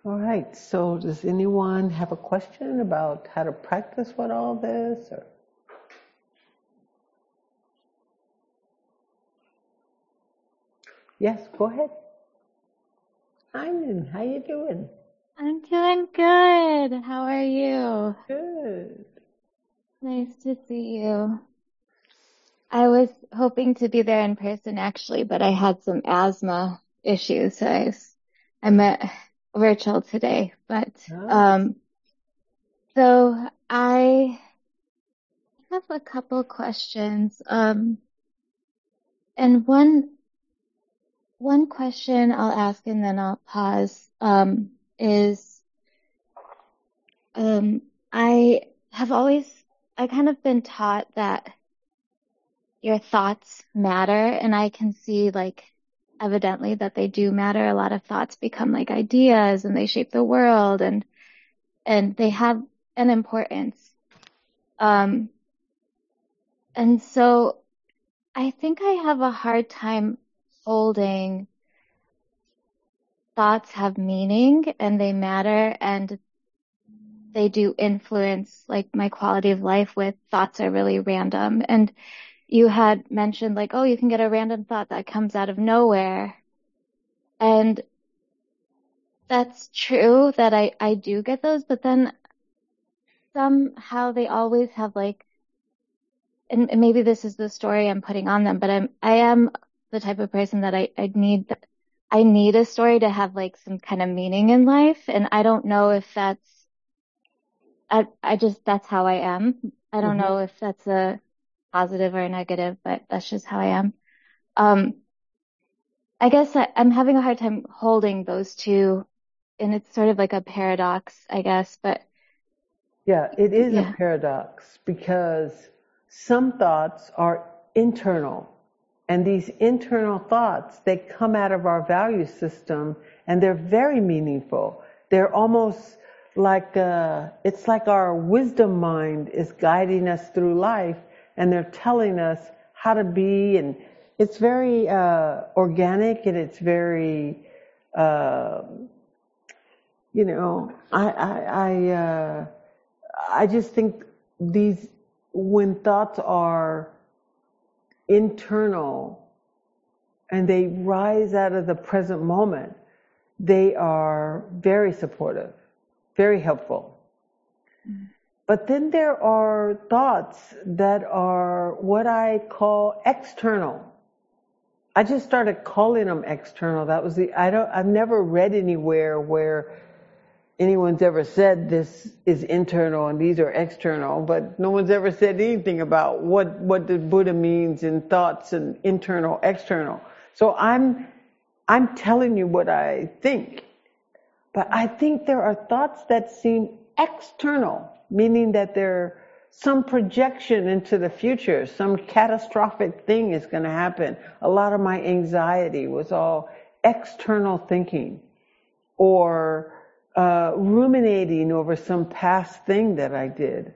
All right, so does anyone have a question about how to practice with all this? Or? Yes, go ahead. Hi, Min, how you doing? I'm doing good. How are you? Good. Nice to see you. I was hoping to be there in person actually, but I had some asthma issues, so I met virtual today. But Ah, so I have a couple questions. And one question I'll ask and then I'll pause. Is um I have always I kind of been taught that your thoughts matter, and I can see like evidently that they do matter. A lot of thoughts become like ideas and they shape the world and they have an importance. Um, and so I think I have a hard time holding thoughts have meaning and they matter and they do influence like my quality of life with thoughts are really random. And you had mentioned like, oh, you can get a random thought that comes out of nowhere. And that's true that I do get those, but then somehow they always have like, and maybe this is the story I'm putting on them, but I am the type of person that I need a story to have like some kind of meaning in life. And I don't know if I just, that's how I am. I don't mm-hmm. know if that's a positive or a negative, but that's just how I am. Um, I guess I'm having a hard time holding those two, and it's sort of like a paradox, I guess, but Yeah, it is a yeah. paradox because some thoughts are internal. And these internal thoughts, they come out of our value system and they're very meaningful. They're almost like, it's like our wisdom mind is guiding us through life and they're telling us how to be. And it's very organic and it's very, uh, you know, I just think these, when thoughts are internal and they rise out of the present moment, they are very supportive, very helpful. But then there are thoughts that are what I call external. I just started calling them external. That was I've never read anywhere where anyone's ever said this is internal and these are external, but no one's ever said anything about what the Buddha means in thoughts and internal, external. So I'm telling you what I think. But I think there are thoughts that seem external, meaning that they're some projection into the future, some catastrophic thing is going to happen. A lot of my anxiety was all external thinking or ruminating over some past thing that I did,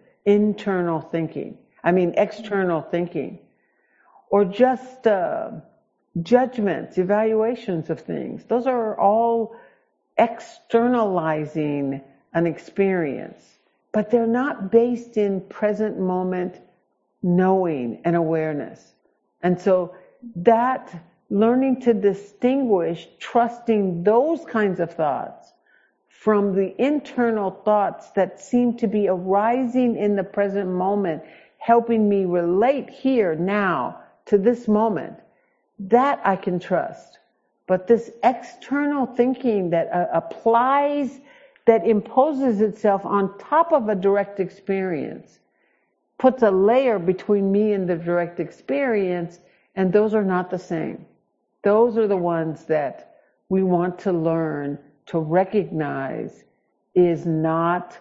external thinking, or just judgments, evaluations of things. Those are all externalizing an experience, but they're not based in present moment knowing and awareness. And so that learning to distinguish, trusting those kinds of thoughts from the internal thoughts that seem to be arising in the present moment, helping me relate here now to this moment, that I can trust. But this external thinking that applies, that imposes itself on top of a direct experience, puts a layer between me and the direct experience, and those are not the same. Those are the ones that we want to learn to recognize is not,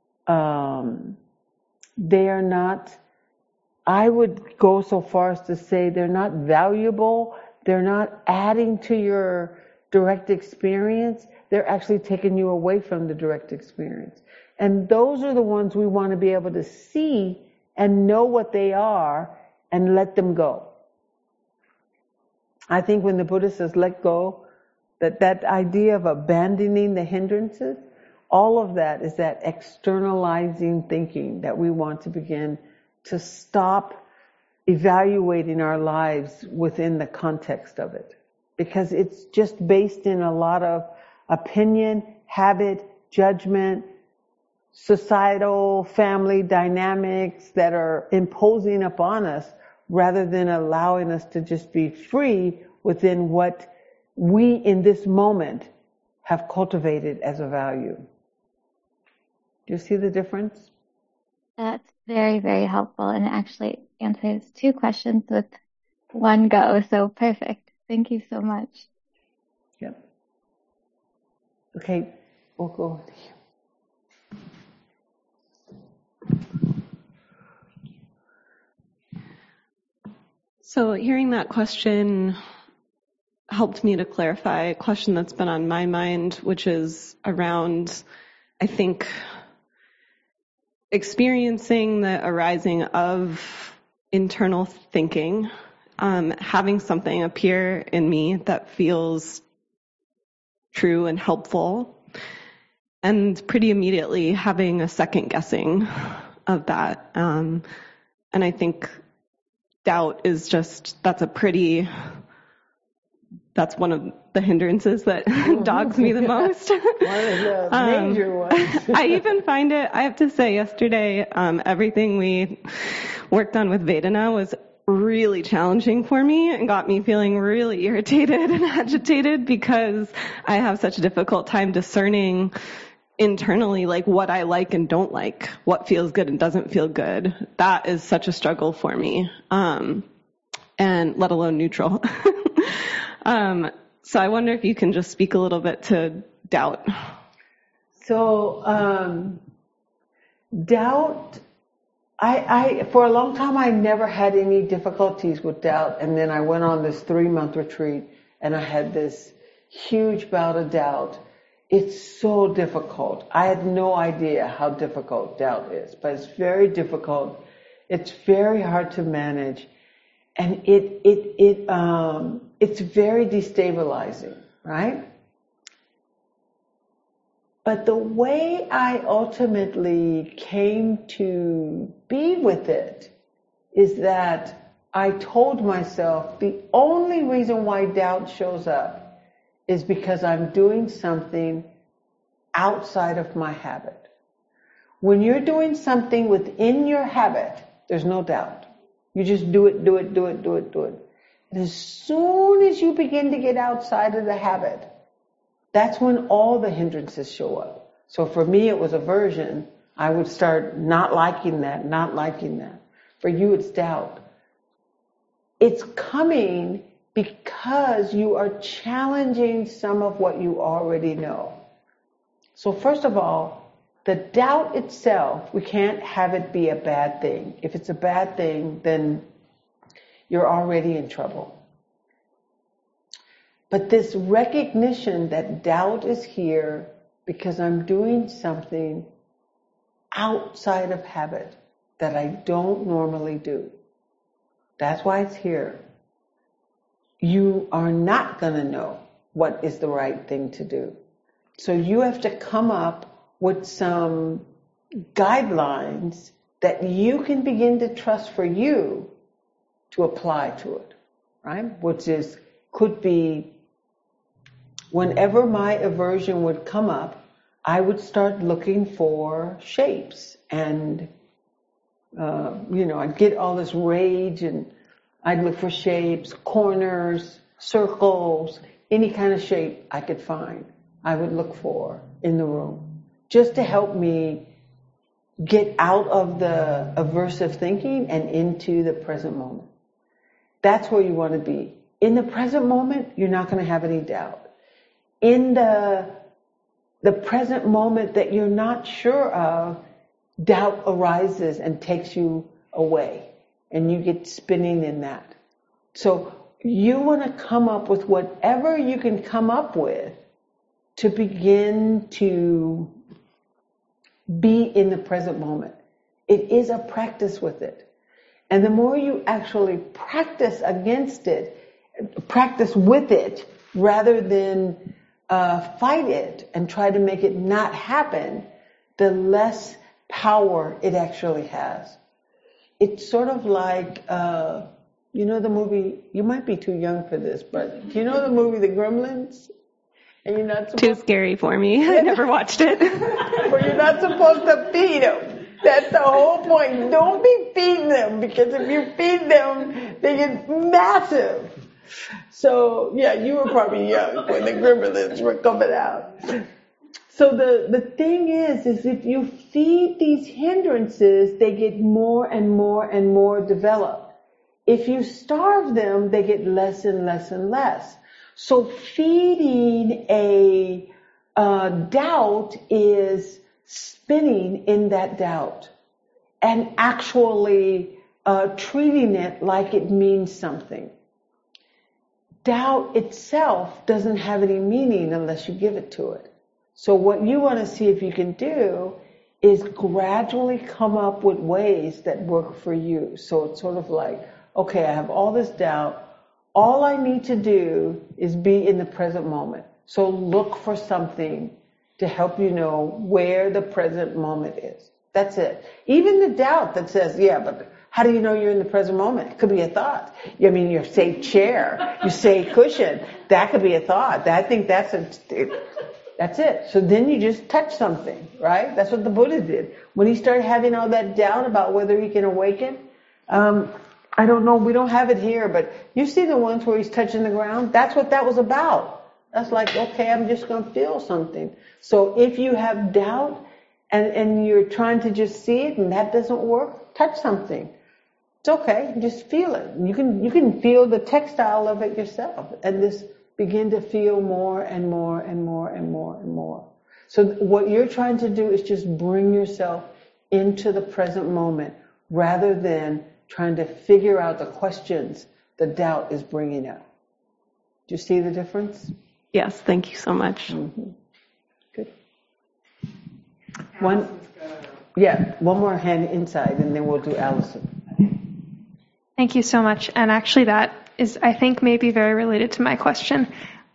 they are not, I would go so far as to say they're not valuable, they're not adding to your direct experience, they're actually taking you away from the direct experience. And those are the ones we want to be able to see and know what they are and let them go. I think when the Buddha says let go, That idea of abandoning the hindrances, all of that is that externalizing thinking that we want to begin to stop evaluating our lives within the context of it. Because it's just based in a lot of opinion, habit, judgment, societal, family dynamics that are imposing upon us rather than allowing us to just be free within what we in this moment have cultivated as a value. Do you see the difference? That's very, very helpful, and it actually answers two questions with one go. So perfect. Thank you so much. Yep. Okay, we'll go with you. So hearing that question helped me to clarify a question that's been on my mind, which is around, I think, experiencing the arising of internal thinking, having something appear in me that feels true and helpful, and pretty immediately having a second guessing of that. And I think doubt is that's one of the hindrances that dogs me the most. One of the major ones. I even find it, I have to say, yesterday, everything we worked on with Vedana was really challenging for me and got me feeling really irritated and agitated because I have such a difficult time discerning internally, like what I like and don't like, what feels good and doesn't feel good. That is such a struggle for me, and let alone neutral. So I wonder if you can just speak a little bit to doubt. So, doubt, I for a long time, I never had any difficulties with doubt. And then I went on this 3-month retreat and I had this huge bout of doubt. It's so difficult. I had no idea how difficult doubt is, but it's very difficult. It's very hard to manage. And it's very destabilizing, right? But the way I ultimately came to be with it is that I told myself the only reason why doubt shows up is because I'm doing something outside of my habit. When you're doing something within your habit, there's no doubt. You just do it. And as soon as you begin to get outside of the habit, that's when all the hindrances show up. So for me, it was aversion. I would start not liking that. For you, it's doubt. It's coming because you are challenging some of what you already know. So first of all, the doubt itself, we can't have it be a bad thing. If it's a bad thing, then you're already in trouble. But this recognition that doubt is here because I'm doing something outside of habit that I don't normally do. That's why it's here. You are not going to know what is the right thing to do. So you have to come up with some guidelines that you can begin to trust for you to apply to it, right? Which could be whenever my aversion would come up, I would start looking for shapes and, I'd get all this rage and I'd look for shapes, corners, circles, any kind of shape I could find, I would look for in the room, just to help me get out of the aversive thinking and into the present moment. That's where you want to be. In the present moment, you're not going to have any doubt. In the present moment that you're not sure of, doubt arises and takes you away, and you get spinning in that. So you want to come up with whatever you can come up with to begin to be in the present moment. It is a practice with it. And the more you actually practice with it, rather than fight it and try to make it not happen, the less power it actually has. It's sort of like, you know the movie, you might be too young for this, but do you know the movie The Gremlins? And you're not supposed Too scary for me. I never watched it. Well, you're not supposed to feed them. That's the whole point. Don't be feeding them, because if you feed them, they get massive. So, yeah, you were probably young when the Gremlins were coming out. So the thing is if you feed these hindrances, they get more and more and more developed. If you starve them, they get less and less and less. So feeding a doubt is spinning in that doubt and actually treating it like it means something. Doubt itself doesn't have any meaning unless you give it to it. So what you want to see if you can do is gradually come up with ways that work for you. So it's sort of like, okay, I have all this doubt. All I need to do is be in the present moment. So look for something to help you know where the present moment is. That's it. Even the doubt that says, yeah, but how do you know you're in the present moment? It could be a thought. I mean, you say chair, you say cushion. That could be a thought. I think that's it. So then you just touch something, right? That's what the Buddha did. When he started having all that doubt about whether he can awaken, I don't know, we don't have it here, but you see the ones where he's touching the ground? That's what that was about. That's like, okay, I'm just going to feel something. So if you have doubt and you're trying to just see it and that doesn't work, touch something. It's okay, just feel it. You can feel the textile of it yourself and just begin to feel more and more and more and more and more. So what you're trying to do is just bring yourself into the present moment rather than trying to figure out the questions the doubt is bringing up. Do you see the difference? Yes, thank you so much. Mm-hmm. Good. One more hand inside, and then we'll do Allison. Thank you so much. And actually that is, I think, maybe very related to my question.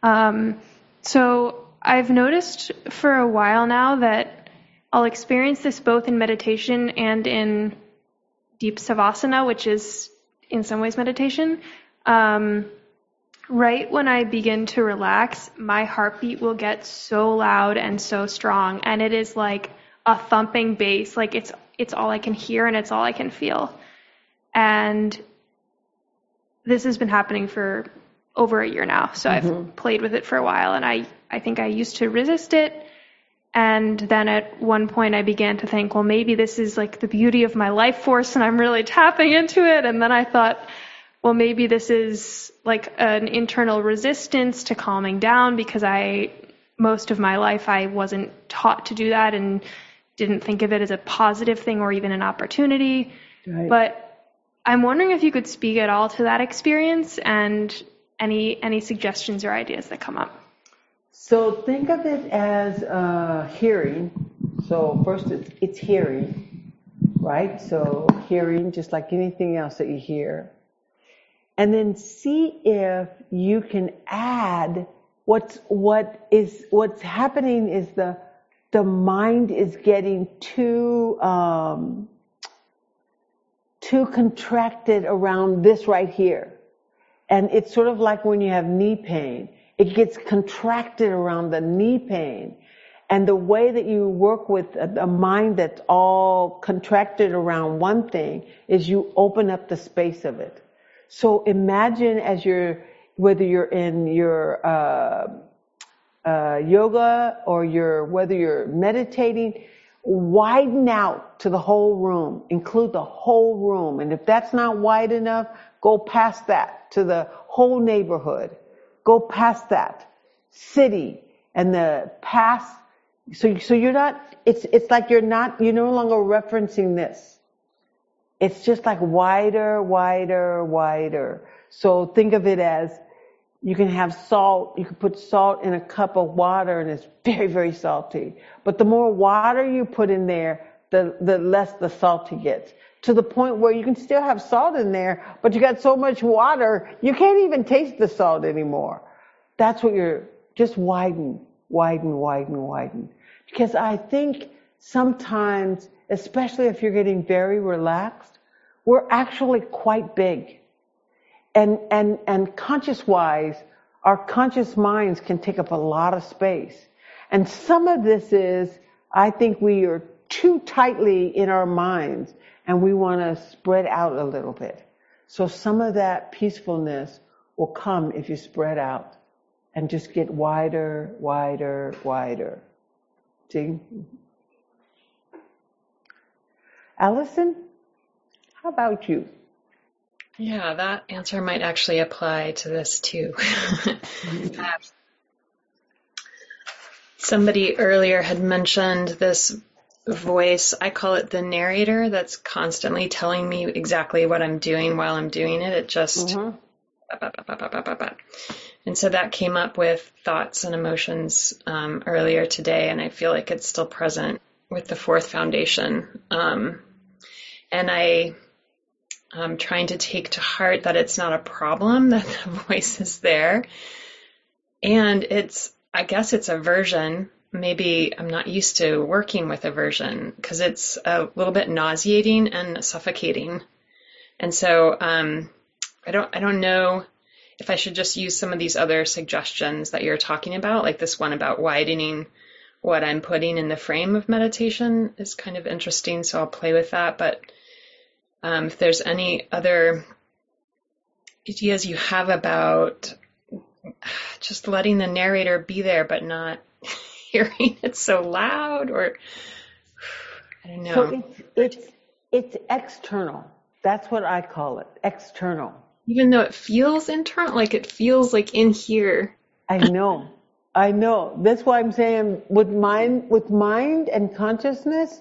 So I've noticed for a while now that I'll experience this both in meditation and in deep savasana, which is in some ways meditation. Right when I begin to relax, my heartbeat will get so loud and so strong, and it is like a thumping bass. Like it's all I can hear and it's all I can feel. And this has been happening for over a year now. So I've played with it for a while, and I think I used to resist it. And then at one point I began to think, well, maybe this is like the beauty of my life force and I'm really tapping into it. And then I thought, well, maybe this is like an internal resistance to calming down, because most of my life I wasn't taught to do that and didn't think of it as a positive thing or even an opportunity. Right. But I'm wondering if you could speak at all to that experience and any suggestions or ideas that come up. So think of it as hearing. So first it's hearing, right? So hearing just like anything else that you hear. And then see if you can add what's happening is the mind is getting too contracted around this right here. And it's sort of like when you have knee pain. It gets contracted around the knee pain. And the way that you work with a mind that's all contracted around one thing is you open up the space of it. So imagine whether you're in your yoga or whether you're meditating, widen out to the whole room, include the whole room. And if that's not wide enough, go past that to the whole neighborhood. Go past that city and the past. So you're not, it's like you're no longer referencing this. It's just like wider, wider, wider. So think of it as you can have salt, you can put salt in a cup of water and it's very, very salty. But the more water you put in there, the less the salty gets. To the point where you can still have salt in there, but you got so much water, you can't even taste the salt anymore. That's what you're, just widen, widen, widen, widen. Because I think sometimes, especially if you're getting very relaxed, we're actually quite big. And conscious-wise, our conscious minds can take up a lot of space. And some of this is, I think we are too tightly in our minds and we want to spread out a little bit. So some of that peacefulness will come if you spread out and just get wider, wider, wider. See? Allison, how about you? Yeah, that answer might actually apply to this too. Somebody earlier had mentioned this voice, I call it the narrator, that's constantly telling me exactly what I'm doing while I'm doing it. It just, and so that came up with thoughts and emotions earlier today, and I feel like it's still present with the fourth foundation. And I'm trying to take to heart that it's not a problem that the voice is there. And I guess it's aversion. Maybe I'm not used to working with aversion because it's a little bit nauseating and suffocating. And so I don't know if I should just use some of these other suggestions that you're talking about, like this one about widening what I'm putting in the frame of meditation is kind of interesting. So I'll play with that. But if there's any other ideas you have about just letting the narrator be there, but not hearing it so loud, or I don't know. So it's external. That's what I call it, external. Even though it feels internal, like it feels like in here. I know. That's why I'm saying with mind and consciousness,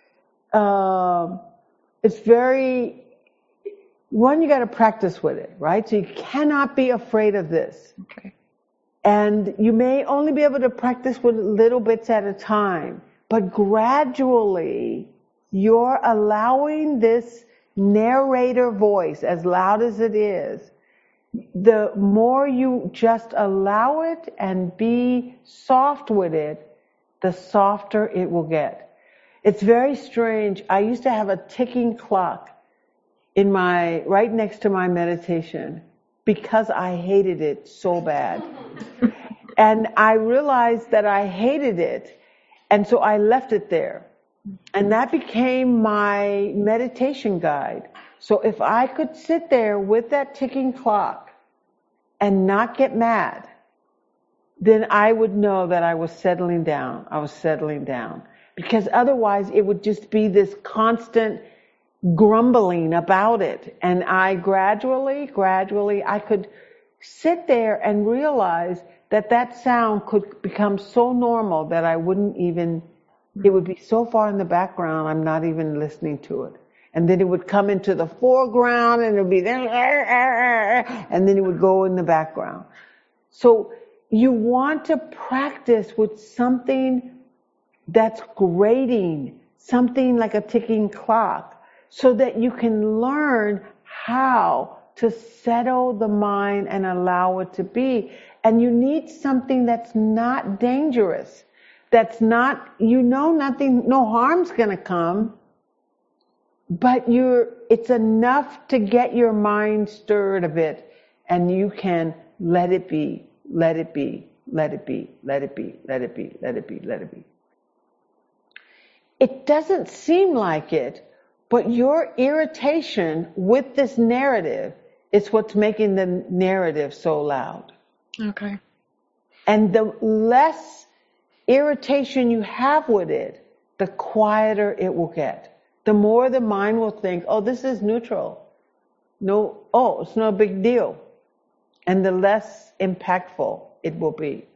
it's very, one, you got to practice with it, right? So you cannot be afraid of this. Okay. And you may only be able to practice with little bits at a time, but gradually you're allowing this narrator voice, as loud as it is, the more you just allow it and be soft with it, the softer it will get. It's very strange. I used to have a ticking clock right next to my meditation because I hated it so bad. And I realized that I hated it, and so I left it there. And that became my meditation guide. So if I could sit there with that ticking clock and not get mad, then I would know that I was settling down. Because otherwise it would just be this constant grumbling about it. And I gradually, I could sit there and realize that sound could become so normal that I wouldn't even, it would be so far in the background, I'm not even listening to it. And then it would come into the foreground and it would be there, and then it would go in the background. So you want to practice with something that's grating, something like a ticking clock, so that you can learn how to settle the mind and allow it to be. And you need something that's not dangerous, that's not, nothing, no harm's gonna come, but it's enough to get your mind stirred a bit, and you can let it be, let it be, let it be, let it be, let it be, let it be, let it be. It doesn't seem like it, but your irritation with this narrative is what's making the narrative so loud. Okay. And the less irritation you have with it, the quieter it will get. The more the mind will think, oh, this is neutral. It's no big deal. And the less impactful it will be.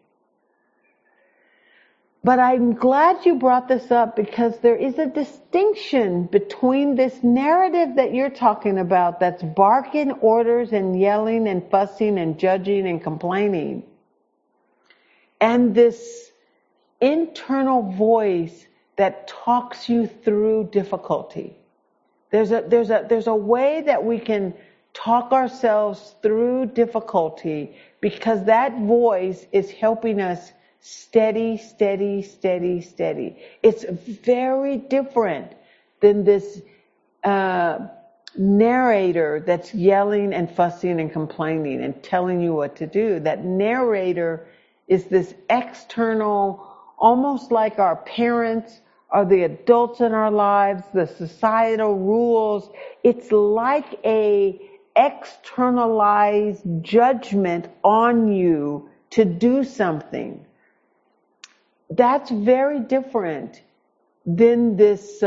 But I'm glad you brought this up, because there is a distinction between this narrative that you're talking about that's barking orders and yelling and fussing and judging and complaining, and this internal voice that talks you through difficulty. There's a way that we can talk ourselves through difficulty, because that voice is helping us steady, steady, steady, steady. It's very different than this narrator that's yelling and fussing and complaining and telling you what to do. That narrator is this external, almost like our parents or the adults in our lives, the societal rules. It's like a externalized judgment on you to do something. That's very different than this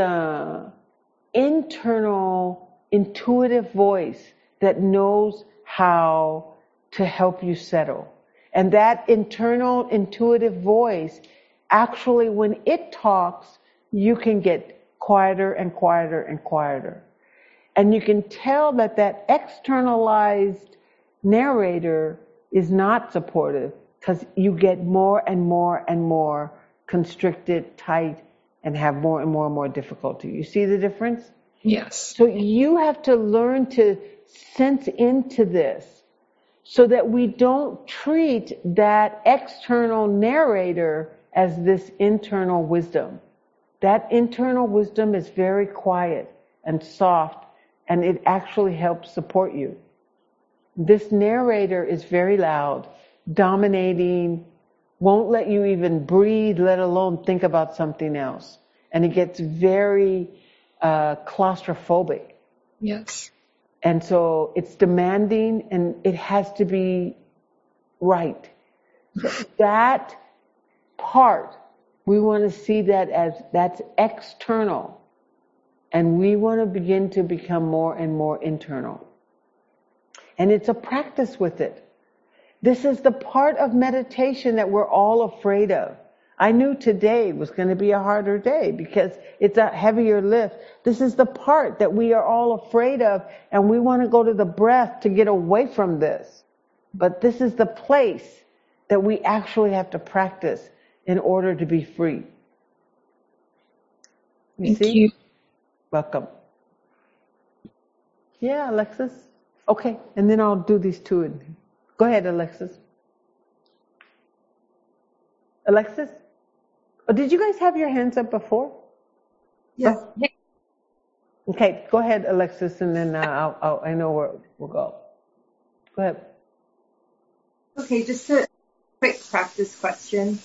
internal, intuitive voice that knows how to help you settle. And that internal, intuitive voice, actually, when it talks, you can get quieter and quieter and quieter. And you can tell that that externalized narrator is not supportive, because you get more and more and more constricted, tight, and have more and more and more difficulty. You see the difference? Yes. So you have to learn to sense into this so that we don't treat that external narrator as this internal wisdom. That internal wisdom is very quiet and soft, and it actually helps support you. This narrator is very loud, dominating, won't let you even breathe, let alone think about something else. And it gets very claustrophobic. Yes. And so it's demanding, and it has to be right. So that part, we want to see that as that's external. And we want to begin to become more and more internal. And it's a practice with it. This is the part of meditation that we're all afraid of. I knew today was going to be a harder day because it's a heavier lift. This is the part that we are all afraid of, and we want to go to the breath to get away from this. But this is the place that we actually have to practice in order to be free. Thank you. Welcome. Yeah, Alexis. Okay, and then I'll do these two. Go ahead, Alexis. Alexis? Oh, did you guys have your hands up before? Yes. Okay, go ahead, Alexis, and then I know where we'll go. Go ahead. Okay, just a quick practice question.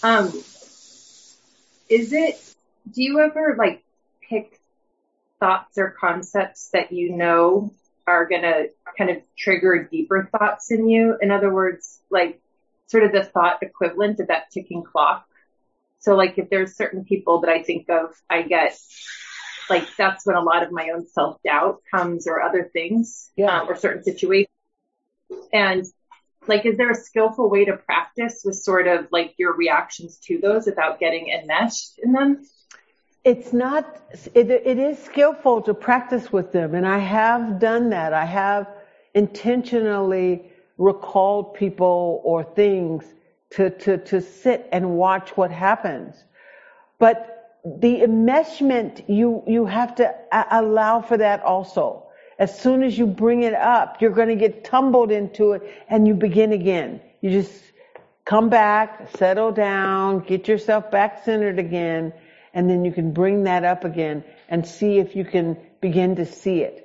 Do you ever pick thoughts or concepts that you know are going to kind of trigger deeper thoughts in you? In other words, sort of the thought equivalent of that ticking clock. So if there's certain people that I think of, I get that's when a lot of my own self-doubt comes, or other things, or certain situations. And is there a skillful way to practice with sort of your reactions to those without getting enmeshed in them? It's not, it is skillful to practice with them. And I have done that. I have intentionally recalled people or things to sit and watch what happens. But the enmeshment, you have to allow for that also. As soon as you bring it up, you're going to get tumbled into it, and you begin again. You just come back, settle down, get yourself back centered again, and then you can bring that up again and see if you can begin to see it.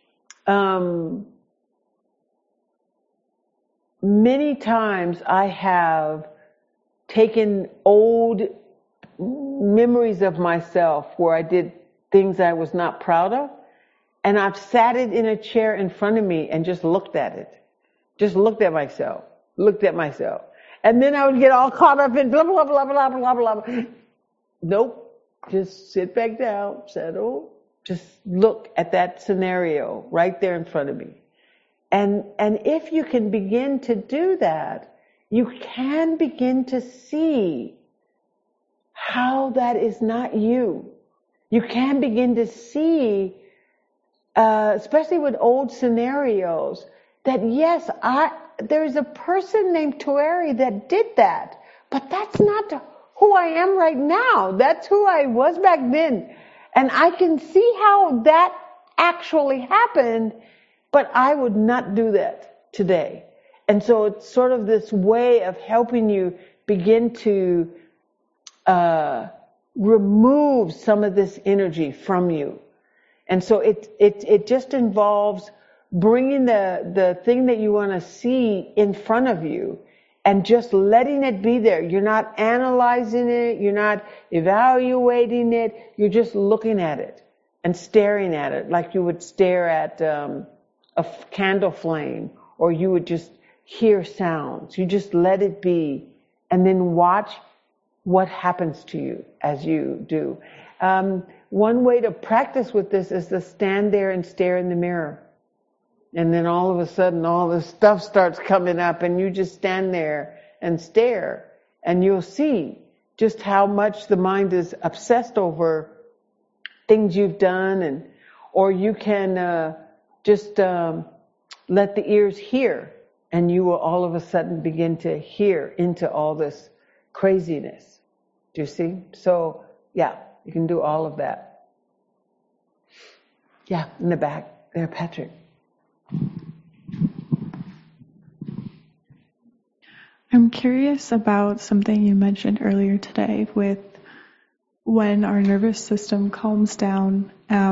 Many times I have taken old memories of myself where I did things I was not proud of, and I've sat it in a chair in front of me and just looked at it. Just looked at myself. And then I would get all caught up in blah, blah, blah, blah, blah, blah. Nope. Just sit back down, settle. Just look at that scenario right there in front of me. And if you can begin to do that, you can begin to see how that is not you. You can begin to see, especially with old scenarios, that yes, there's a person named Tueri that did that, but that's not who I am right now. That's who I was back then. And I can see how that actually happened, but I would not do that today. And so it's sort of this way of helping you begin to remove some of this energy from you. And so it just involves bringing the thing that you want to see in front of you and just letting it be there. You're not analyzing it. You're not evaluating it. You're just looking at it and staring at it like you would stare at a candle flame, or you would just hear sounds. You just let it be and then watch what happens to you as you do. One way to practice with this is to stand there and stare in the mirror. And then all of a sudden, all this stuff starts coming up, and you just stand there and stare, and you'll see just how much the mind is obsessed over things you've done, or you can just let the ears hear, and you will all of a sudden begin to hear into all this craziness. Do you see? So, yeah, you can do all of that. Yeah, in the back there, Patrick. I'm curious about something you mentioned earlier today with when our nervous system calms down,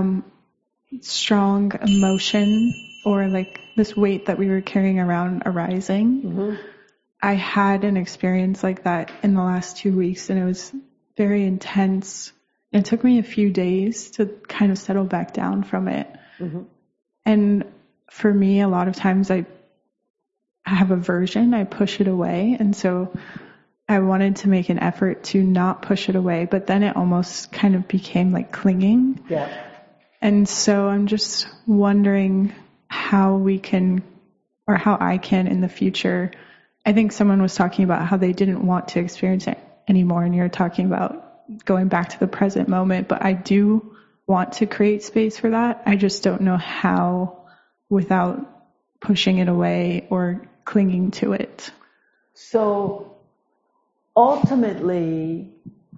strong emotion or like this weight that we were carrying around arising. Mm-hmm. I had an experience like that in the last 2 weeks, and it was very intense. It took me a few days to kind of settle back down from it. Mm-hmm. And for me, a lot of times I have aversion, I push it away. And so I wanted to make an effort to not push it away, but then it almost kind of became like clinging. Yeah. And so I'm just wondering how we can, or how I can in the future. I think someone was talking about how they didn't want to experience it anymore, and you're talking about going back to the present moment, but I do want to create space for that. I just don't know how without pushing it away or clinging to it. So ultimately,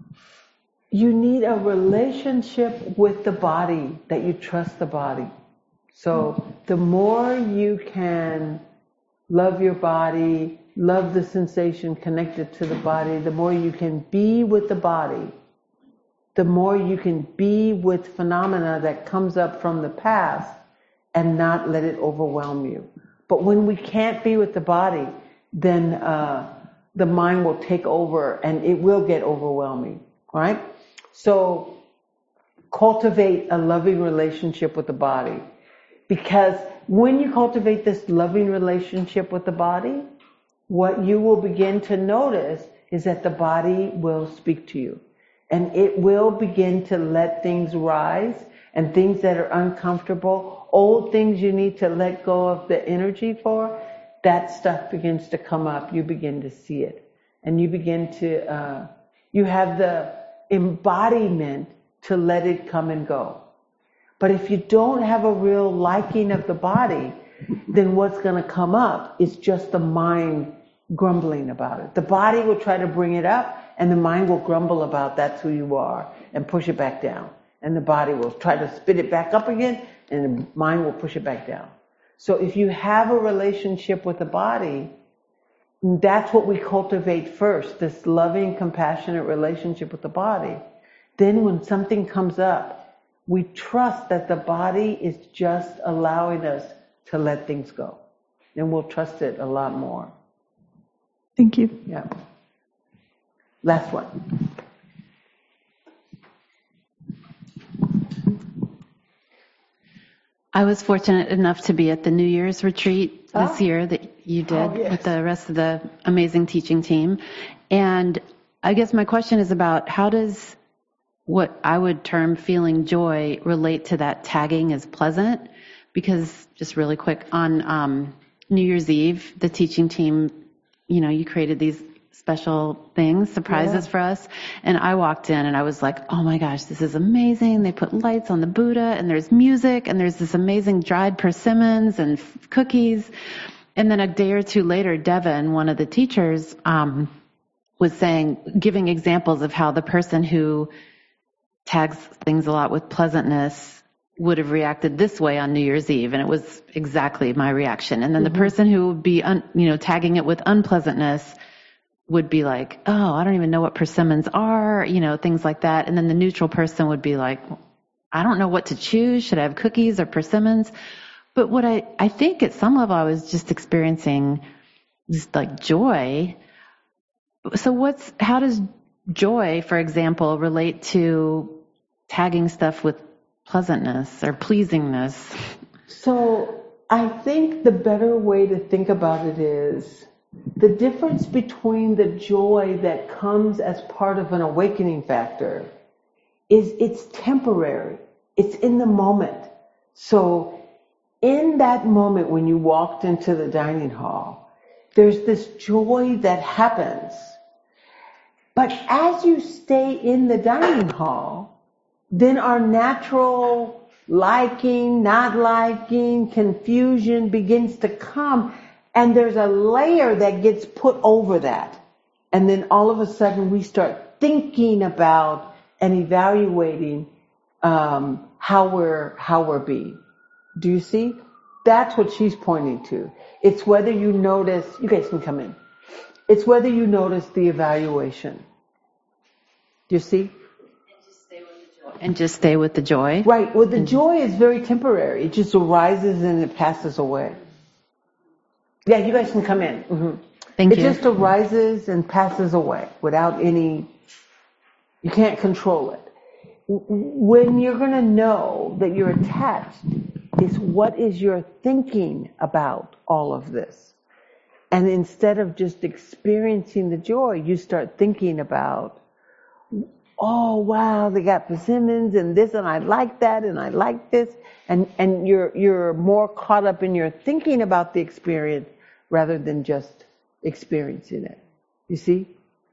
you need a relationship with the body, that you trust the body. So the more you can love your body, love the sensation connected to the body, the more you can be with the body, the more you can be with phenomena that comes up from the past and not let it overwhelm you. But when we can't be with the body, then the mind will take over and it will get overwhelming, right? So cultivate a loving relationship with the body. Because when you cultivate this loving relationship with the body, what you will begin to notice is that the body will speak to you. And it will begin to let things rise, and things that are uncomfortable, old things you need to let go of the energy for, that stuff begins to come up. You begin to see it. And you begin to, you have the embodiment to let it come and go. But if you don't have a real liking of the body, then what's going to come up is just the mind grumbling about it. The body will try to bring it up, and the mind will grumble about that's who you are and push it back down. And the body will try to spit it back up again, and the mind will push it back down. So if you have a relationship with the body, that's what we cultivate first, this loving, compassionate relationship with the body. Then when something comes up, we trust that the body is just allowing us to let things go. And we'll trust it a lot more. Thank you. Yeah. Last one. I was fortunate enough to be at the New Year's retreat this year that you did with the rest of the amazing teaching team. And I guess my question is about how does what I would term feeling joy relate to that tagging as pleasant? Because just really quick, on New Year's Eve, the teaching team, you created these special things, surprises for us. And I walked in and I was like, oh my gosh, this is amazing. They put lights on the Buddha and there's music and there's this amazing dried persimmons and cookies. And then a day or two later, Devin, one of the teachers, was giving examples of how the person who tags things a lot with pleasantness would have reacted this way on New Year's Eve, and it was exactly my reaction. And then the person who would be, tagging it with unpleasantness would be like, oh, I don't even know what persimmons are, things like that. And then the neutral person would be like, I don't know what to choose. Should I have cookies or persimmons? But what I think at some level I was just experiencing just like joy. So how does joy, for example, relate to tagging stuff with pleasantness or pleasingness? So I think the better way to think about it is the difference between the joy that comes as part of an awakening factor is it's temporary. It's in the moment. So in that moment when you walked into the dining hall, there's this joy that happens. But as you stay in the dining hall, then our natural liking, not liking, confusion begins to come, and there's a layer that gets put over that. And then all of a sudden we start thinking about and evaluating how we're being. Do you see? That's what she's pointing to. It's whether you notice, you guys can come in. It's whether you notice the evaluation. Do you see? And just stay with the joy. Right. Well, the joy is very temporary. It just arises and it passes away. Yeah, you guys can come in. Thank you. It just arises and passes away without any, you can't control it. When you're going to know that you're attached is what is your thinking about all of this. And instead of just experiencing the joy, you start thinking about, oh, wow, they got persimmons and this, and I like that, and I like this. And you're more caught up in your thinking about the experience rather than just experiencing it. You see?